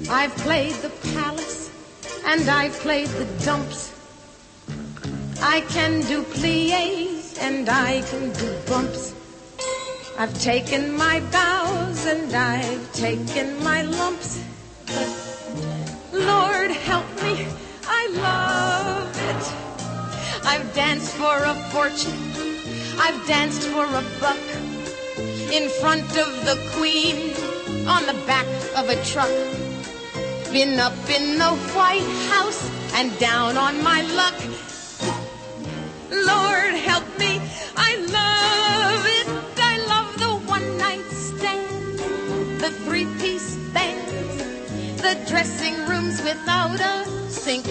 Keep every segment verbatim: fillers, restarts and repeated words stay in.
I've played the palace and I've played the dumps. I can do pliés and I can do bumps. I've taken my bows and I've taken my lumps. But Lord help me, I love it. I've danced for a fortune, I've danced for a buck, in front of the Queen, on the back of a truck. Been up in the White House and down on my luck. Lord help me, I love it. I love the one-night stand, the three-piece bands, the dressing rooms without a sink.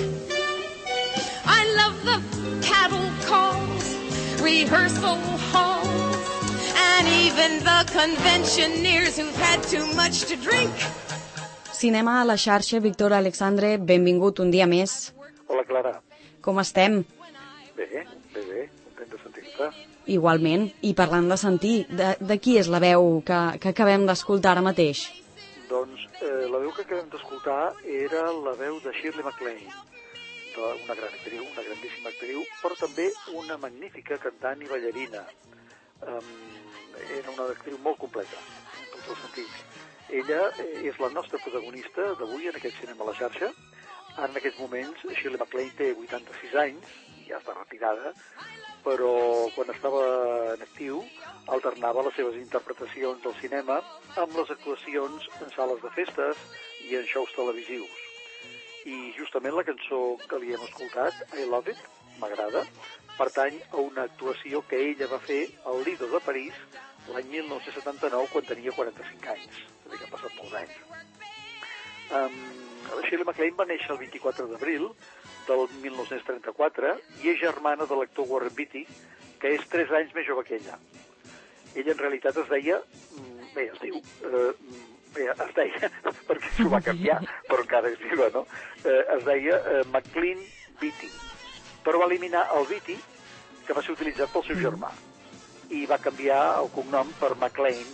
I love the cattle calls, rehearsal halls, and even the conventioneers who've had too much to drink. Cinema a la xarxa, Víctor Alexandre, benvingut un dia més. Hola, Clara. Com estem? Bé, bé, bé, content de sentir-te. Igualment, i parlant de sentir, de, de qui és la veu que, que acabem d'escoltar ara mateix? Doncs eh, la veu que acabem d'escoltar era la veu de Shirley MacLaine, una gran actriu, una grandíssima actriu, però també una magnífica cantant i ballarina. Um, era una actriu molt completa, en tots els sentits. Ella és la nostra protagonista d'avui en aquest cinema a la xarxa. En aquests moments, Shirley MacLaine té vuitanta-sis anys, ja està retirada, però quan estava en actiu alternava les seves interpretacions del cinema amb les actuacions en sales de festes i en shows televisius. I justament la cançó que li hem escoltat, I Love It, m'agrada, pertany a una actuació que ella va fer al Lido de París l'any mil nou-cents setanta-nou, quan tenia quaranta-cinc anys. És a dir, que han passat molts anys. Um, Shirley MacLaine va néixer el vint-i-quatre d'abril del mil nou-cents trenta-quatre i és germana de l'actor Warren Beatty, que és tres anys més jove que ella. Ella en realitat es deia, bé, es diu, eh, bé, es deia, perquè s'ho va canviar, però encara és viva, no? Eh, es deia eh, MacLean Beatty, però va eliminar el Beatty, que va ser utilitzat pel seu germà, i va canviar el cognom per MacLaine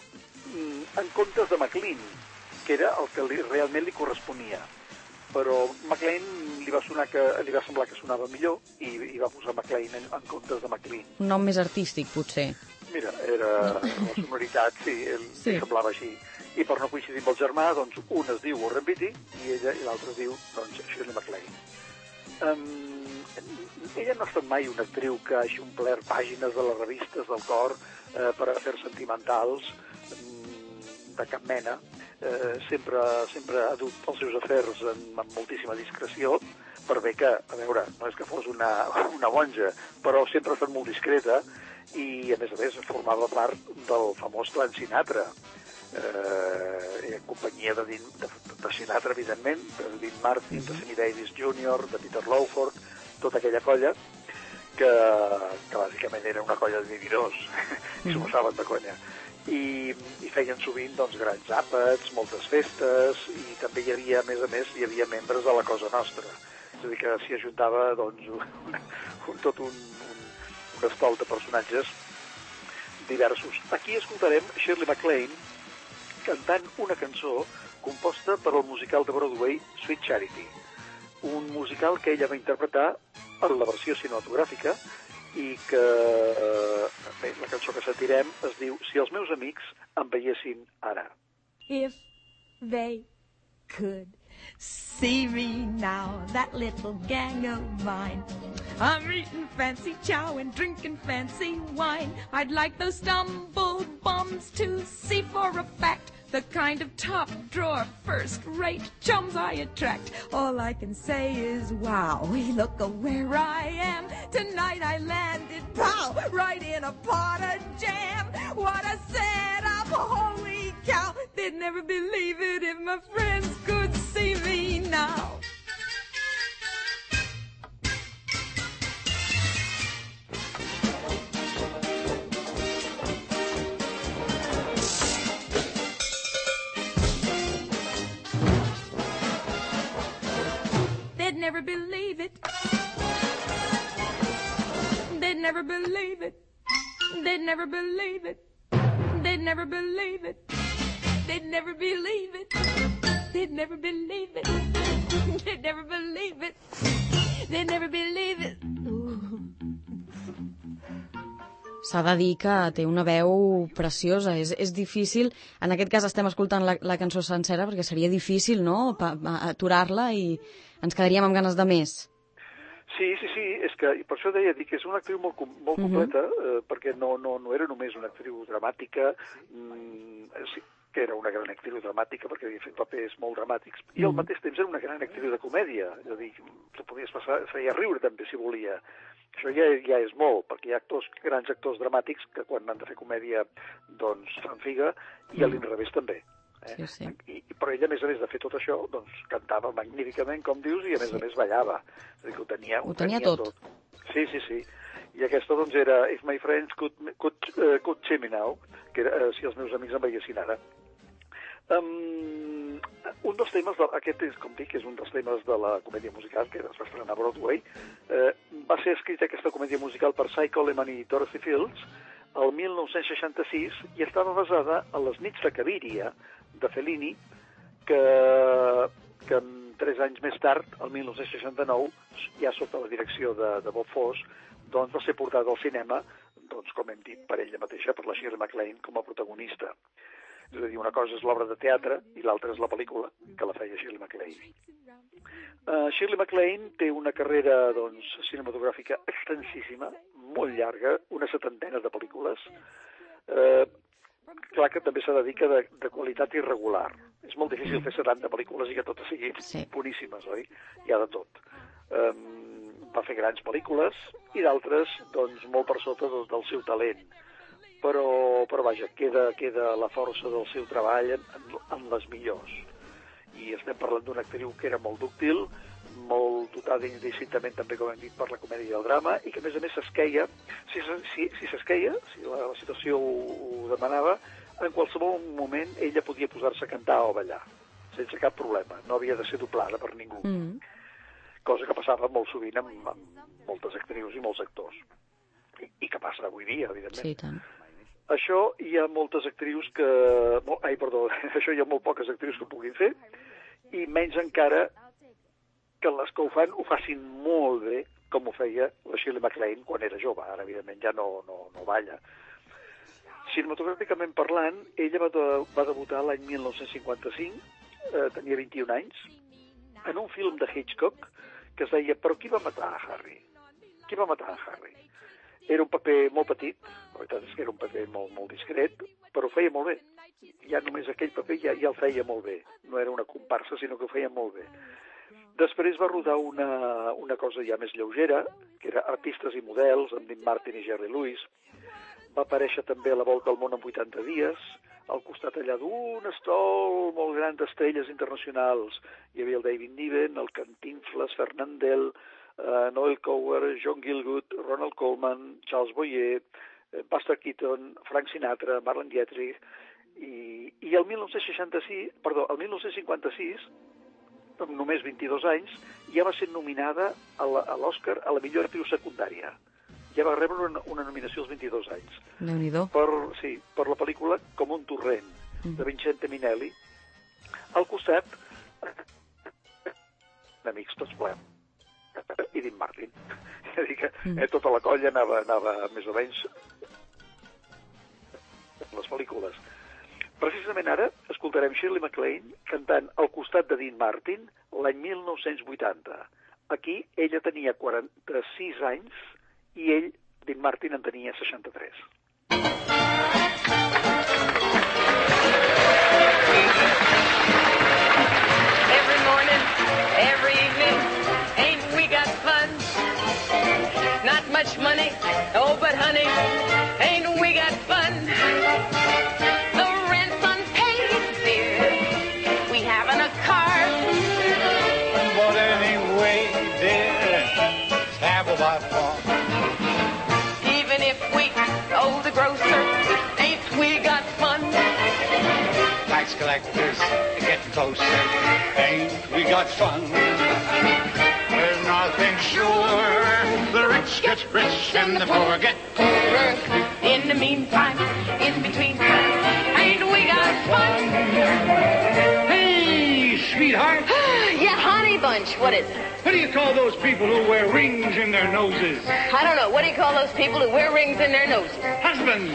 en comptes de MacLean, que era el que li, realment li corresponia. Però MacLaine li va, sonar que, li va semblar que sonava millor i, i va posar MacLaine en, en comptes de MacLean. Un nom més artístic, potser. Mira, era la sonoritat, sí, ell sí. semblava així. I per no coincidir amb el germà, doncs un es diu Warren Beatty i ella i l'altre es diu doncs, Shirley MacLaine. Um, ella no ha estat mai una actriu que hagi omplert pàgines de les revistes del cor eh, per afers sentimentals de cap mena. Eh, sempre, sempre ha dut els seus afers en, amb moltíssima discreció, per bé que, a veure, no és que fos una, una bonja, però sempre ha estat molt discreta i, a més a més, formava part del famós clan Sinatra, eh, en companyia de, de, de Sinatra, evidentment, de Dean Martin, de Sammy Davis júnior, de Peter Lawford, tota aquella colla, que, que bàsicament era una colla de vividors, i s'ho passaven de conya. I, i feien sovint doncs, grans àpats, moltes festes, i també hi havia, a més a més, hi havia membres de la Cosa Nostra. És a dir, que s'hi ajuntava doncs, un, un, tot un, un, un estol de personatges diversos. Aquí escoltarem Shirley MacLaine cantant una cançó composta per al musical de Broadway Sweet Charity, un musical que ella va interpretar en la versió cinematogràfica i que eh, bé, la cançó que sentirem es diu Si els meus amics em veiessin ara. If they could see me now, that little gang of mine, I'm eating fancy chow and drinking fancy wine. I'd like those stumble bums to see for a fact the kind of top-drawer, first-rate chums I attract. All I can say is, wow, look where I am. Tonight I landed, pow, right in a pot of jam. What a setup, holy cow. They'd never believe it if my friends could see me now. They'd never believe it. They'd never believe it. They'd never believe it. They'd never believe it. They'd never believe it. They'd never believe it. They'd never believe it. They'd never believe it. S'ha de dir que té una veu preciosa. És, és difícil, en aquest cas estem escoltant la, la cançó sencera perquè seria difícil, no?, pa, aturar-la i ens quedaríem amb ganes de més. Sí, sí, sí, és que, i per això deia, dic, és una actriu molt, molt completa, uh-huh. eh, perquè no, no, no era només una actriu dramàtica, mm, sí, que era una gran actriu dramàtica perquè havia fet papers molt dramàtics, i al mateix temps era una gran actriu de comèdia, és a dir, te podies passar, feia riure també si volia. Això ja, ja és molt, perquè hi ha actors, grans actors dramàtics que quan han de fer comèdia doncs fan figa, i a l'inrevés també. Eh? Sí, sí. I, però ella, a més a més de fer tot això, doncs cantava magníficament, com dius, i a més sí. a més ballava. És a dir, que ho tenia, ho tenia, tenia tot. tot. Sí, sí, sí. I aquesta, doncs, era If My Friends Could, could, uh, could See Me Now, que era uh, si els meus amics em veiessin ara. Um, un dels temes, de, aquest és, com dic, és un dels temes de la comèdia musical que es va estrenar a Broadway. Uh, va ser escrita aquesta comèdia musical per Cy Coleman i Dorothy Fields el mil nou-cents seixanta-sis i estava basada en les nits de Cabiria de Fellini, que, que tres anys més tard, el mil nou-cents seixanta-nou, ja sota la direcció de, de Bob Fosse, doncs va ser portada al cinema, doncs, com hem dit, per ella mateixa, per la Shirley MacLaine, com a protagonista. És a dir, una cosa és l'obra de teatre i l'altra és la pel·lícula, que la feia Shirley MacLaine. Uh, Shirley MacLaine té una carrera doncs, cinematogràfica extensíssima, molt llarga, una setantena de pel·lícules. Uh, clar que també s'ha de dir que de, de qualitat irregular. És molt difícil fer setanta pel·lícules i que totes siguin sí. boníssimes, oi? Hi ha de tot. Um, va fer grans pel·lícules i d'altres doncs, molt per sota del, del seu talent. Però, però vaja, queda, queda la força del seu treball en, en, en les millors. I estem parlant d'una actriu que era molt dúctil, molt dotada indistintament també, com hem dit, per la comèdia i el drama, i que a més a més s'esqueia, si, si, si s'esqueia, si la, la situació ho, ho demanava, en qualsevol moment ella podia posar-se a cantar o a ballar, sense cap problema, no havia de ser doblada per ningú. Mm. Cosa que passava molt sovint amb, amb moltes actrius i molts actors. I, i que passa avui dia, evidentment. Sí, tant. Això hi ha moltes actrius que... Ai, perdó, això hi ha molt poques actrius que ho puguin fer, i menys encara que les que ho fan ho facin molt bé, com ho feia la Shirley MacLaine quan era jove. Ara, evidentment, ja no, no, no balla. Cinematogràficament parlant, ella va, de, va debutar l'any mil nou-cents cinquanta-cinc, eh, tenia vint-i-un anys, en un film de Hitchcock que es deia Però qui va matar a Harry? Qui va matar a Harry? Era un paper molt petit, la veritat és que era un paper molt, molt discret, però ho feia molt bé. Ja només aquell paper ja, ja el feia molt bé. No era una comparsa, sinó que ho feia molt bé. Després va rodar una, una cosa ja més lleugera, que era Artistes i models, amb Dean Martin i Jerry Lewis. Va aparèixer també a La volta al món en vuitanta dies, al costat allà d'un estol molt gran d'estrelles internacionals. Hi havia el David Niven, el Cantinflas, Fernandel, uh, Noel Coward, John Gielgud, Ronald Colman, Charles Boyer, Buster Keaton, Frank Sinatra, Marlene Dietrich, i, i el mil nou-cents seixanta-sis, perdó, el mil nou-cents cinquanta-sis, amb només vint-i-dos anys, ja va ser nominada a l'Oscar a la millor actriu secundària. Ja va rebre una, una nominació als vint-i-dos anys. Déu-n'hi-do. Per, sí, per la pel·lícula Com un torrent, mm. de Vincente Minnelli. Al costat, amics tots plens, i Dean Martin. És a dir que mm. eh, tota la colla anava, anava més o menys en les pel·lícules. Precisament ara escoltarem Shirley MacLaine cantant al costat de Dean Martin l'any mil nou-cents vuitanta. Aquí ella tenia quaranta-sis anys i ell, Dean Martin, en tenia seixanta-tres. Every morning, every evening, ain't we got fun? Not much money, oh, but honey, ain't we got fun? Even if we owe the grocer, ain't we got fun? Tax collectors getting closer, ain't we got fun? There's nothing sure, the rich get rich and the poor get poorer. In the meantime, in between time, ain't we got fun? Hey, Bunch. What is it? What do you call those people who wear rings in their noses? I don't know. What do you call those people who wear rings in their noses? Husbands.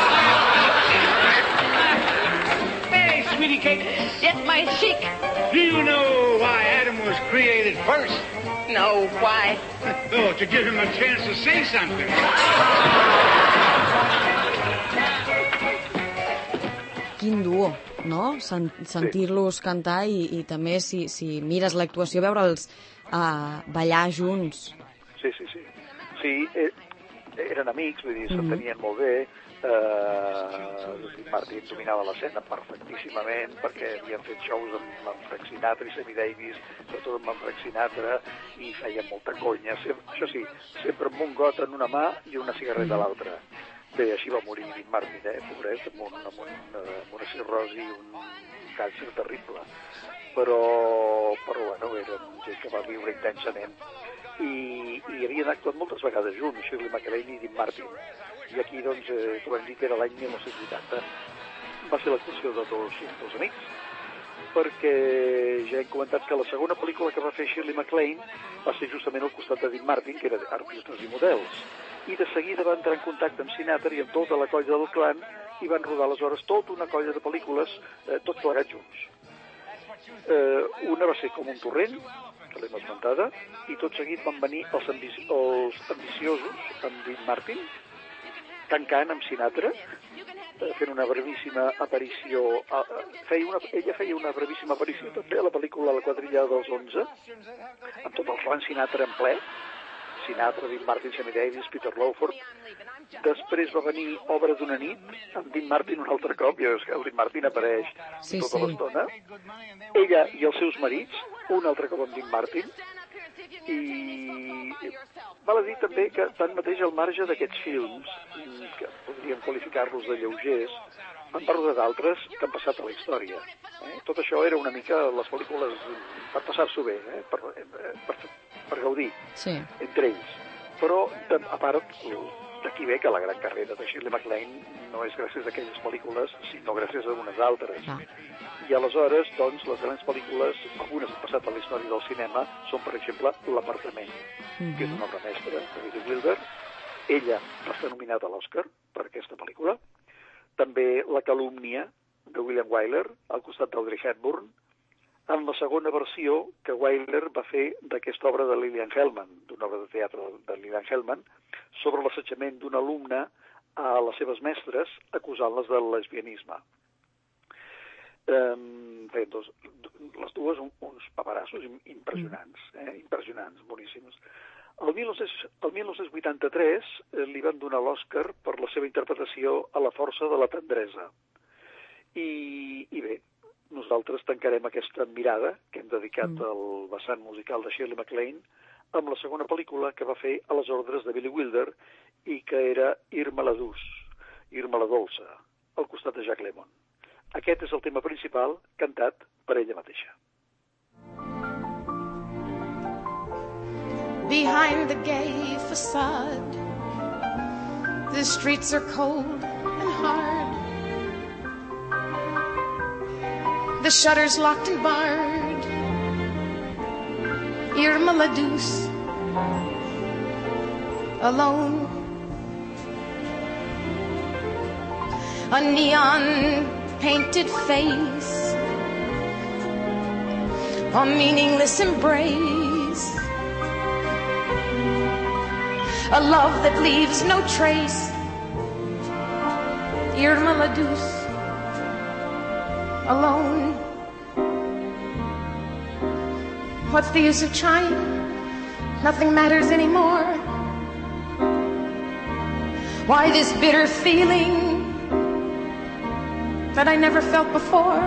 Hey, sweetie cake. Yes, my chic. Do you know why Adam was created first? No, why? Oh, to give him a chance to say something. Quin duo, no? Sen sentir-los cantar i, i també, si, si mires l'actuació, veure'ls uh, ballar junts. Sí, sí, sí. Sí, eh, eren amics, vull dir, s'entenien mm-hmm. molt bé. Uh, Martin dominava l'escena perfectíssimament perquè havien fet shows amb, amb Frank Sinatra i Sammy Davis, sobretot amb Frank Sinatra, i feien molta conya. Sem això sí, sempre amb un got en una mà i una cigarreta a l'altra. Bé, així va morir Dean Martin, eh, pobret, amb, un, amb, un, amb una cirrosi i un càncer terrible. Però, però bueno, eren gent que va viure intensament. I, i havien actuat moltes vegades junts, Shirley MacLaine i Dean Martin. I aquí, doncs, eh, com hem dit, era l'any mil nou-cents vuitanta. Va ser l'actuació de dos, dos amics, perquè ja hem comentat que la segona pel·lícula que va fer Shirley MacLaine va ser justament al costat de Dean Martin, que era artistes i models. I de seguida va entrar en contacte amb Sinatra i amb tota la colla del clan i van rodar aleshores tota una colla de pel·lícules, eh, tots plegats junts. Eh, una va ser Com un torrent, que l'hem esmentada, i tot seguit van venir els, ambici els ambiciosos amb Dean Martin, Can-Can amb Sinatra, fent una brevíssima aparició, uh, feia una, ella feia una brevíssima aparició també a la pel·lícula La quadrilla dels onze, amb tot el clan Sinatra en ple, Sinatra, Dean Martin, Sammy Davis, Peter Lawford. Després va venir Obra d'una nit, amb Dean Martin un altre cop, i el Dean Martin apareix sí, tota sí. l'estona. Ella i els seus marits, un altre cop amb Dean Martin, i val a dir també que tanmateix al marge d'aquests films, que podríem qualificar-los de lleugers, en va rodar d'altres que han passat a la història. Eh? Tot això era una mica les pel·lícules per passar-s'ho bé, eh? per, per, per gaudir sí. entre ells. Però, a part, d'aquí ve que la gran carrera de Shirley MacLaine no és gràcies a aquelles pel·lícules, sinó gràcies a unes altres. Ah. I aleshores, doncs, les grans pel·lícules, algunes han passat a la història del cinema, són, per exemple, L'Apartament, mm-hmm. que és una obra mestra de Billy Wilder. Ella va estar nominada a l'Oscar per aquesta pel·lícula. També La calúmnia, de William Wyler, al costat d'Audrey Hepburn, en la segona versió que Wyler va fer d'aquesta obra de Lillian Hellman, d'una obra de teatre de Lillian Hellman, sobre l'assetjament d'un alumne a les seves mestres, acusant-les del lesbianisme. Um, bé, doncs, les dues un, uns paperassos impressionants, eh? impressionants, boníssims. El mil nou-cents vuitanta-tres eh, li van donar l'Oscar per la seva interpretació a La força de la tendresa. I, i bé, nosaltres tancarem aquesta mirada que hem dedicat mm. al vessant musical de Shirley MacLaine amb la segona pel·lícula que va fer a les ordres de Billy Wilder i que era Irma la Dulce, Irma la Dolça, al costat de Jack Lemmon. Aquest és el tema principal, cantat per ella mateixa. Behind the gay facade, the streets are cold and hard. The shutters locked and barred. Irma la Dulce, alone. A neon painted face, a meaningless embrace, a love that leaves no trace. Irma la Dulce, alone. What's the use of trying? Nothing matters anymore. Why this bitter feeling that I never felt before?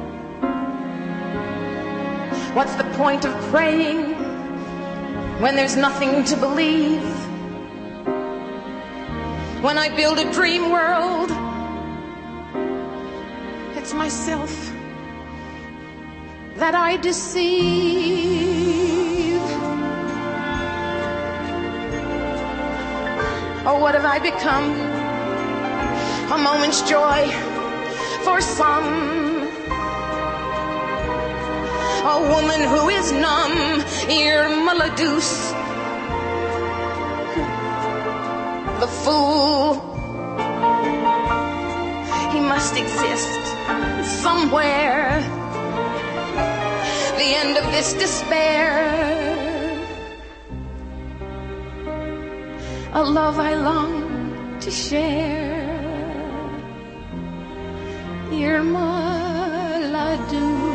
What's the point of praying when there's nothing to believe? When I build a dream world, it's myself that I deceive. Oh, what have I become? A moment's joy for some, a woman who is numb, Irma la Douce. The fool, he must exist somewhere. The end of this despair. A love I long to share. Irma la Douce.